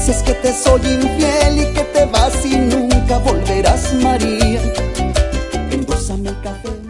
dices que te soy infiel y que te vas y nunca volverás, María. Endózame el café.